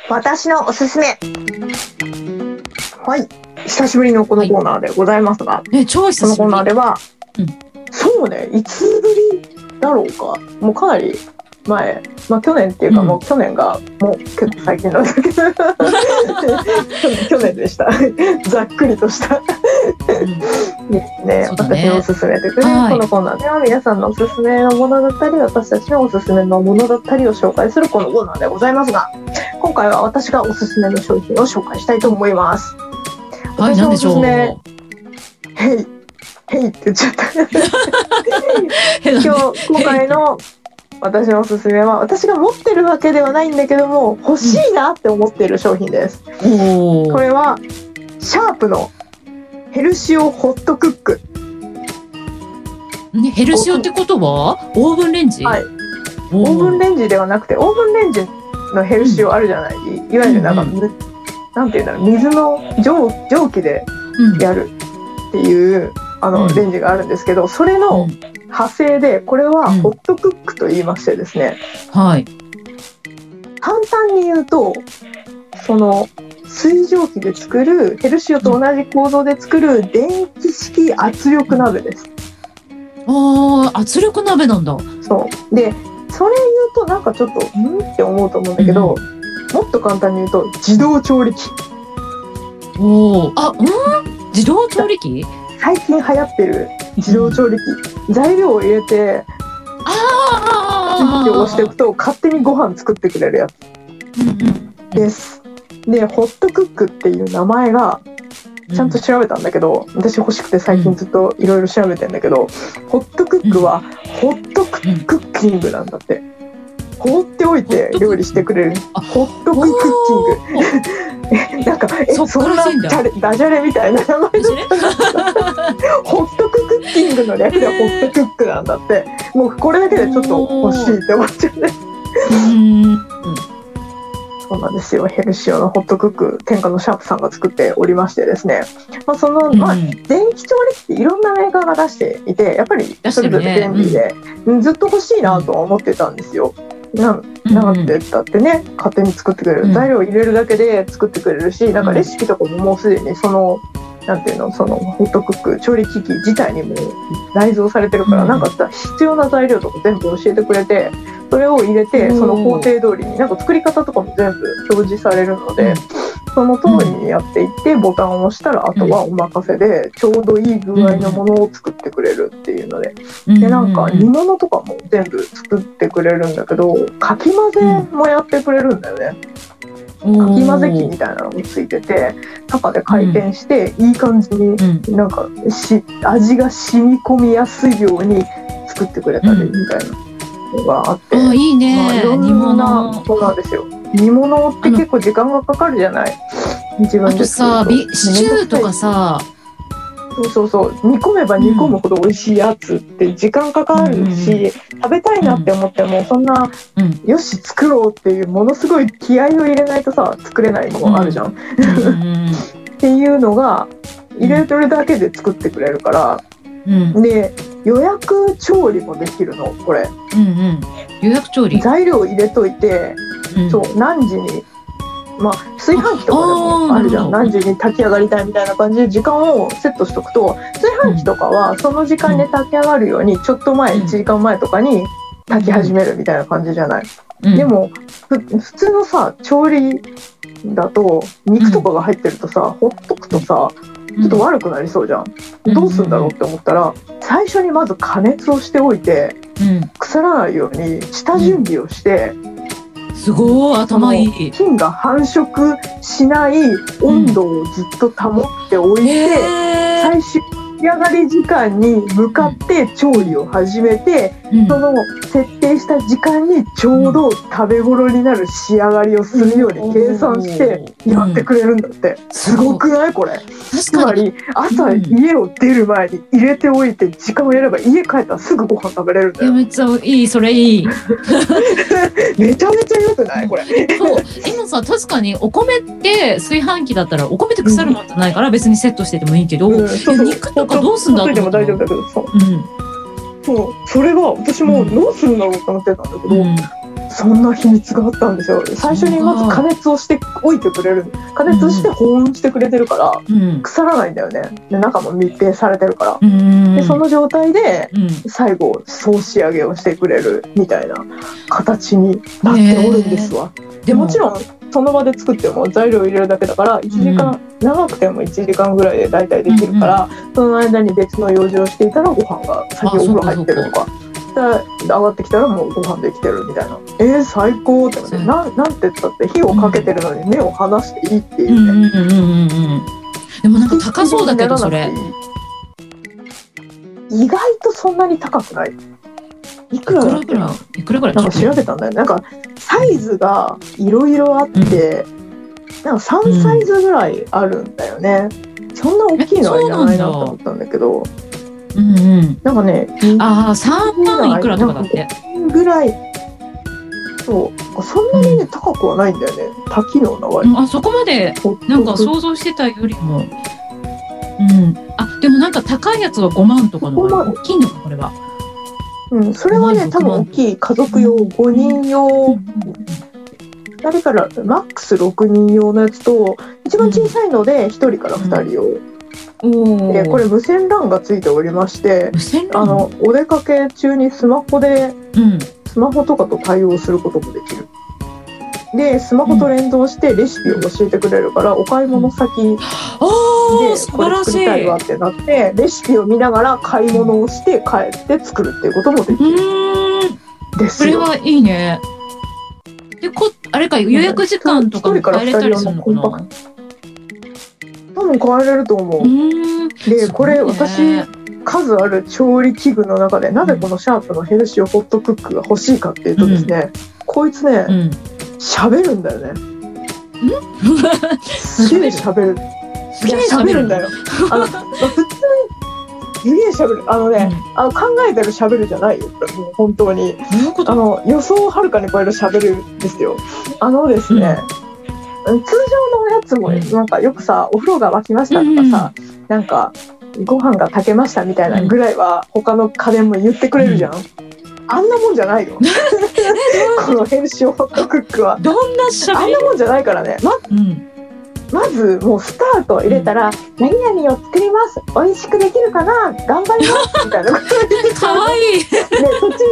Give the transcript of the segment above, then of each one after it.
私のおすすめ。はい、久しぶりのこのコーナーでございますが、 超久しぶり。 このコーナーでは、そうね、いつぶりだろうか、もうかなり前、去年っていうか、もう去年がもう結構最近なんだけど去年でしたざっくりとしたですね。私のおすすめというか、このコーナーでは皆さんのおすすめのものだったり、私たちのおすすめのものだったりを紹介するこのコーナーでございますが、今回は私がおすすめの商品を紹介したいと思います。 はい、何でしょう。 ヘイって言っちゃった今回の私のおすすめは、私が持ってるわけではないんだけども、欲しいなって思っている商品です。これはシャープのヘルシオホットクック。 ヘルシオってことはオーブンレンジ？ はい、オーブンレンジではなくて、オーブンレンジのヘルシオあるじゃない、いわゆるなんていうんだろう、水の蒸気でやるっていうレンジがあるんですけど、それの派生で、これはホットクックと言いましてですね、 はい、 簡単に言うと、その水蒸気で作るヘルシオと同じ構造で作る電気式圧力鍋です。 圧力鍋なんだ。 そうで、それ言うとなんかちょっとって思うと思うんだけど、もっと簡単に言うと自動調理器。 自動調理器？ 最近流行ってる自動調理器、材料を入れてスイッチを押していくと勝手にご飯作ってくれるやつです。で、ホットクックっていう名前がちゃんと調べたんだけど、私欲しくて最近ずっといろいろ調べてんだけど、ホットクックはホットクッキングなんだって。放っておいて料理してくれるホットクッキングなんかそんなダジャレみたいな名前だったホットクッキングの略でホットクックなんだって。もうこれだけでちょっと欲しいって思っちゃうね。そうなんですよ。ヘルシオのホットクック、天下のシャープさんが作っておりましてですね、その電気調理器っていろんなメーカーが出していて、やっぱりそれぞれ便利で、ずっと欲しいなとは思ってたんですよ。なんでだってね、勝手に作ってくれる、材料を入れるだけで作ってくれるし、なんかレシピとかももうすでにそのホットクック調理機器自体にも内蔵されてるから、なんか必要な材料とか全部教えてくれて、それを入れてその工程通りになんか作り方とかも全部表示されるので、その通りにやっていってボタンを押したら、あとはお任せでちょうどいい具合のものを作ってくれるっていうので、なんか煮物とかも全部作ってくれるんだけど、かき混ぜもやってくれるんだよね。かき混ぜ器みたいなのがついてて、中で回転していい感じになんか味が染み込みやすいように作ってくれたりみたいなのがあって、 いいね。 いろんな、そうなんですよ。煮物って結構時間がかかるじゃない、自分で作ると。 あとさ、シチューとかさ、 そう煮込めば煮込むほど美味しいやつって時間かかるし、食べたいなって思っても、そんな、よし作ろうっていうものすごい気合を入れないとさ作れないものあるじゃん、っていうのが入れてるだけで作ってくれるから、で予約調理もできるのこれ。 予約調理、 材料を入れといて、そう何時に、炊飯器とかでもあるじゃん、何時に炊き上がりたいみたいな感じで時間をセットしとくと、炊飯器とかはその時間で炊き上がるようにちょっと前、1時間前とかに炊き始めるみたいな感じじゃない、でも普通のさ調理だと肉とかが入ってるとさ、ほっとくとさちょっと悪くなりそうじゃん、どうするんだろうって思ったら、最初にまず加熱をしておいて、腐らないように下準備をして、 すごい頭いい。 菌が繁殖しない温度をずっと保っておいて、最終仕上がり時間に向かって調理を始めて、その設定した時間にちょうど食べ頃になる仕上がりをするように計算してやってくれるんだって。すごくないこれ。つまり朝家を出る前に入れておいて時間をやれば、家帰ったらすぐご飯食べれるんだよ。 めっちゃいい、それいいめちゃめちゃ良くないこれ。 そう、今さ確かにお米って炊飯器だったらお米って腐るもんじゃないから別にセットしててもいいけど、肉とかどうすんだろう。 でも大丈夫だけど、そう、それが私もどうするんだろうと思ってたんだけど、 そんな秘密があったんですよ。最初にまず加熱をしておいてくれる、加熱して保温してくれてるから、腐らないんだよね。で中も密閉されてるから、でその状態で最後総仕上げをしてくれるみたいな形になっておるんですわ。でもちろんその場で作っても材料を入れるだけだから1時間、長くても1時間ぐらいで大体できるから、その間に別の用事をしていたらご飯が先お風呂入ってるとか。上がってきたらもうご飯できてるみたいな、最高ってなんて言ったって火をかけてるのに目を離していいっていうね。 でもなんか高そうだけどそれ意外とそんなに高くない。いくらだっけな、 いくらぐらいなんか調べたんだよ。なんかサイズがいろいろあって、なんか3サイズぐらいあるんだよね。そんな大きいのはいらないなと思ったんだけど、なんかね、 3万いくらとかだってぐらい、そんなにね、高くはないんだよね、多機能な割に。 そこまでなんか想像してたよりも、でもなんか高いやつは5万とかの大きいのかこれは。 それはね多分大きい家族用5人用、2人からマックス6人用のやつと、一番小さいので1人から2人用。でこれ無線 LAN がついておりまして、お出かけ中にスマホとかと対応することもできる。でスマホと連動してレシピを教えてくれるから、お買い物先でこれ作りたいわってなってレシピを見ながら買い物をして帰って作るっていうこともできるですよ。 それはいいね。であれか予約時間とかも変えれたりするのかな。 多分変えれると思う。でこれ私数ある調理器具の中でなぜこのシャープのヘルシオホットクックが欲しいかっていうとですね、こいつね喋るんだよね。すげえ喋る。喋るんだよ。普通にすげえ喋る。考えてる喋るじゃないよ。もう本当に予想をはるかに超える喋るんですよ。ですね。通常のやつもなんかよくさ、お風呂が沸きましたとかさ、なんかご飯が炊けましたみたいなぐらいは他の家電も言ってくれるじゃん。あんなもんじゃないよ。このヘルシオホットクックはどんな喋り、 あんなもんじゃないからね。まずもうスタートを入れたら、何々を作ります、美味しくできるかな、頑張りますみたいなことを言ってかわいい。 途中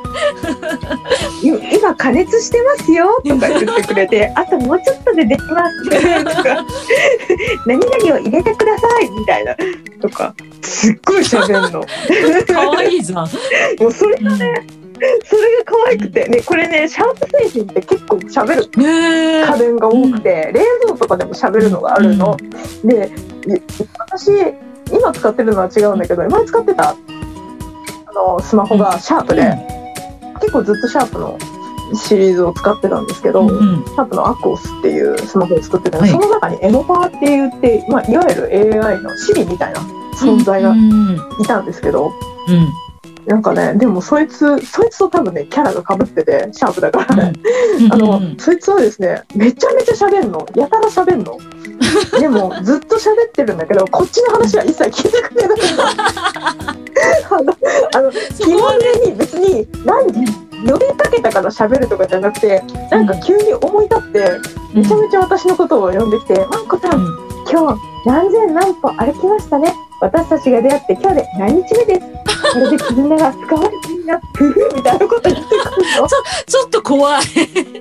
で今加熱してますよとか言ってくれて、あともうちょっとでできますとか何々を入れてくださいみたいなとか、すっごい喋るの。 かわいいじゃん。 もうそれがね、それが可愛くてね、これね、シャープ製品って結構喋る家電が多くて、冷蔵とかでも喋るのがあるの。で、私今使ってるのは違うんだけど、今使ってたスマホがシャープで、結構ずっとシャープのシリーズを使ってたんですけど、シャープのアクオスっていうスマホを作ってた、その中にエモパーって言って、いわゆる AI の Siri みたいな存在がいたんですけど、なんかね、でもそいつと多分ねキャラが被ってて、シャープだからね、そいつはですね、めちゃめちゃ喋んの、やたら喋んの。でもずっと喋ってるんだけど、こっちの話は一切聞いてくれない。基本的に別に呼びかけたから喋るとかじゃなくて、なんか急に思い立ってめちゃめちゃ私のことを呼んできて、マンコさん、今日何千何歩歩きましたね。私たちが出会って今日で何日目です。これで絆が深まるといいな、ふふみたいなこと言ってくるの。 ちょっと怖い。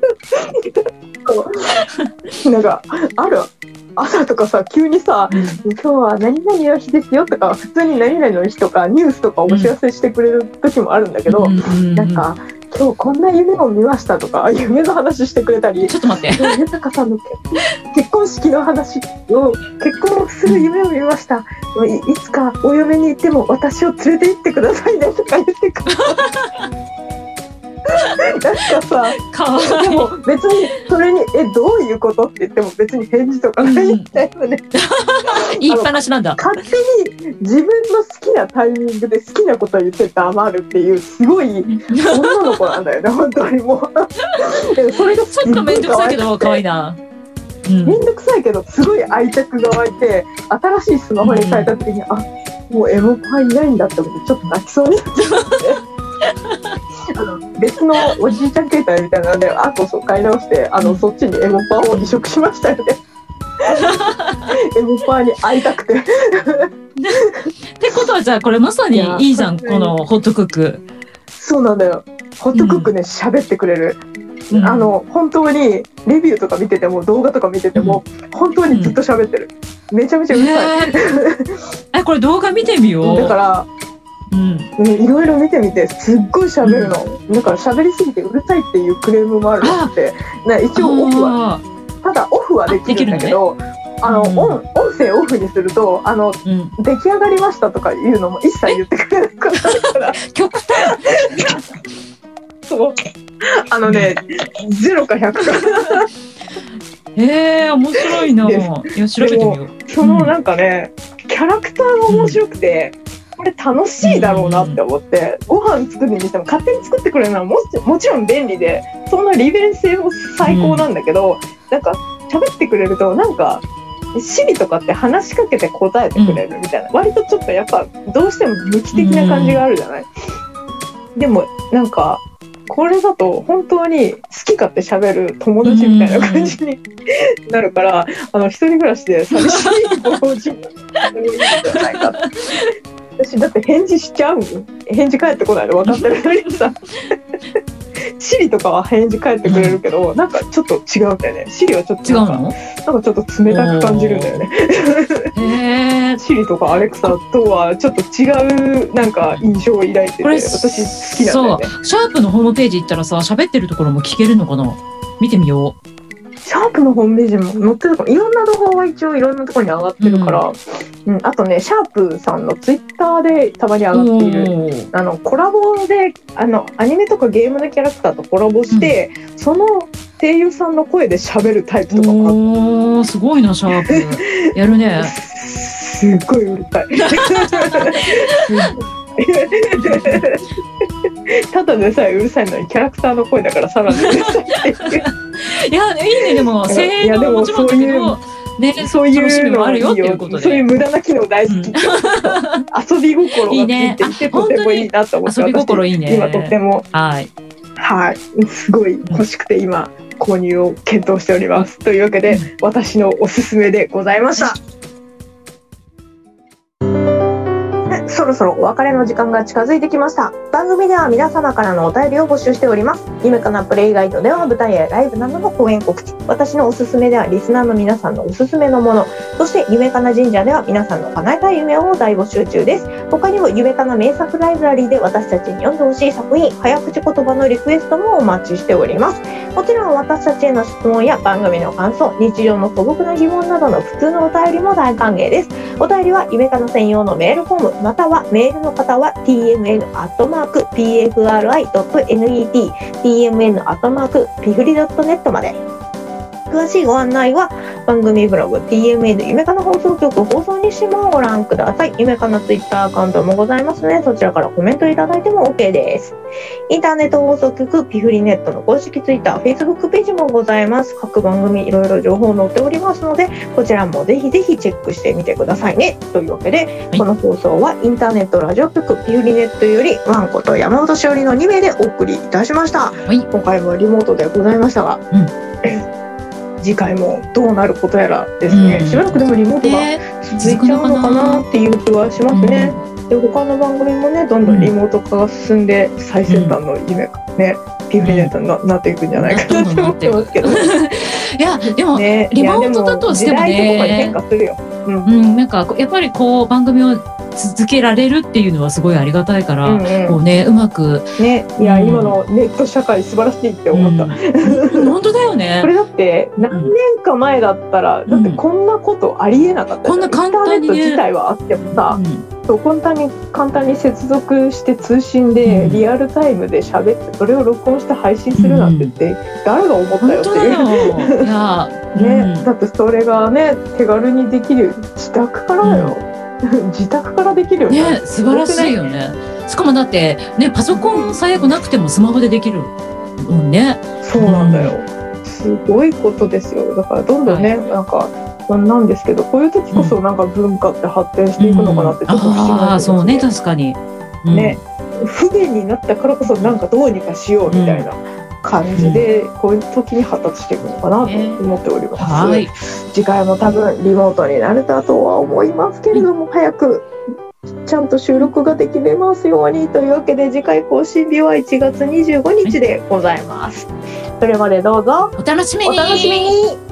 なんかある朝とかさ、急にさ、今日は何々の日ですよとか、普通に何々の日とかニュースとかお知らせしてくれる時もあるんだけど、なんか今日こんな夢を見ましたとか、夢の話してくれたり、 ちょっと待って、 豊さんの結婚式の話を、結婚する夢を見ました、いつかお嫁に行っても私を連れて行ってくださいねとか言ってくる。なんかさ、でも別にそれにどういうことって言っても別に返事とかないみたいなね。 言いっぱなしなんだ。 勝手に自分の好きなタイミングで好きなことを言って黙るっていう、すごい女の子なんだよね。本当にもうそれがちょっと面倒くさいけど可愛いな。 面倒くさいけどすごい愛着が湧いて、新しいスマホに変えた時に、あ、もうエモパイないんだって思ってちょっと泣きそうになっちゃって。 別のおじいちゃん携帯みたいなのでそう買い直してそっちにエモパーを移植しましたよね。エモパーに会いたくて。 ってことはじゃあこれまさにいいじゃん、このホットクック。 そうなんだよ。ホットクックね、喋ってくれる。本当にレビューとか見てても動画とか見てても、本当にずっと喋ってる。めちゃめちゃうるさい。 これ動画見てみよう。 だからいろいろ見てみてすっごい喋るの。だから喋りすぎてうるさいっていうクレームもあるって。一応オフはただオフはできるんだけど、音声オフにすると出来上がりましたとかいうのも一切言ってくれなくなるから極端。 そう0か100か。 面白いな。いや調べてみよう。 そのなんかね、キャラクターが面白くて、これ楽しいだろうなって思って、ご飯作るにしても勝手に作ってくれるのはもちろん便利で、そんな利便性も最高なんだけど、なんか喋ってくれるとなんかシリとかって話しかけて答えてくれるみたいな、割とちょっとやっぱどうしても無機的な感じがあるじゃない。でもなんかこれだと本当に好き勝手喋る友達みたいな感じになるから、一人暮らしで寂しいご老人もいいんじゃないかって。私だって返事しちゃう。返事返ってこないの分かってるのにさ。シリとかは返事返ってくれるけど、なんかちょっと違うんだよね。シリはちょっとなんかちょっと冷たく感じるんだよね。シリとかアレクサとはちょっと違うなんか印象を抱いてて、私好きなんだよね。 そう、シャープのホームページ行ったらさ、喋ってるところも聞けるのかな。見てみよう。 シャープのホームページも載ってるから、いろんな動画は一応いろんなところに上がってるから、あとね、シャープさんのツイッターでたまに上がっているコラボでアニメとかゲームのキャラクターとコラボして、その声優さんの声で喋るタイプとかもあって、 すごいなシャープやるね。 すっごいうるさい。ただでさえうるさいのにキャラクターの声だからさらにうるさいっていう。 いやいいね。でも声優ももちろんだけどね、そういう趣味もあるよっていうことで、 そういう無駄な機能大好き。遊び心がついていてとてもいいなと思って、 遊び心いいね。 今とってもすごい欲しくて今購入を検討しております。というわけで私のおすすめでございました。そろそろお別れの時間が近づいてきました。番組では皆様からのお便りを募集しております。夢かなプレイガイドでは舞台やライブなどの公演告知、私のおすすめではリスナーの皆さんのおすすめのもの、そして夢かな神社では皆さんの叶えたい夢を大募集中です。他にも夢かな名作ライブラリーで私たちに読んでほしい作品、早口言葉のリクエストもお待ちしております。もちろん私たちへの質問や番組の感想、日常の素朴な疑問などの普通のお便りも大歓迎です。お便りは夢かな専用のメールフォーム、またはメールの方は tmn@pfri.net tmn@pifri.net まで。詳しいご案内は番組ブログ TMN 夢かな放送局放送日誌もご覧ください。夢かなツイッターアカウントもございますので、そちらからコメントいただいても OK です。インターネット放送局ピフリネットの公式ツイッター、Facebook ページもございます。各番組いろいろ情報載っておりますので、こちらもぜひぜひチェックしてみてくださいね。というわけで、この放送はインターネットラジオ局ピフリネットよりワンコと山本しおりの2名でお送りいたしました。今回もリモートでございましたが、次回もどうなることやらですね、しばらくでもリモートが続いちゃうのかなっていう気はしますね。で他の番組もね、どんどんリモート化が進んで最先端の夢がね、ピフリネットになっていくんじゃないかなと思ってますけど。いやでも、リモートだとしてもね、 時代とかに変化するよ。 なんかやっぱりこう番組を続けられるっていうのはすごいありがたいから、こうね、うまくね、いや、今のネット社会素晴らしいって思った。 本当だよね。 これだって何年か前だったら、だってこんなことありえなかった。 こんな簡単にインターネット自体はあってもさ、簡単に接続して通信でリアルタイムで喋ってそれを録音して配信するなんてって誰が思ったよっていう。ね、だってそれがね、手軽にできる自宅からだよ。自宅からできるよね。 素晴らしいよね。しかもだってね、パソコン最悪なくてもスマホでできるもんね。 そうなんだよ。すごいことですよ。だからどんどんね、なんかなんですけど、こういう時こそなんか文化って発展していくのかなってちょっと不思議なんですよね。 そうね、確かに。 ね、 不便になったからこそなんかどうにかしようみたいな感じで、こういう時に発達していくのかなと思っております、 はい、 次回も多分リモートになるとは思いますけれども、早くちゃんと収録ができますようにというわけで、次回更新日は1月25日でございます。それまでどうぞお楽しみに。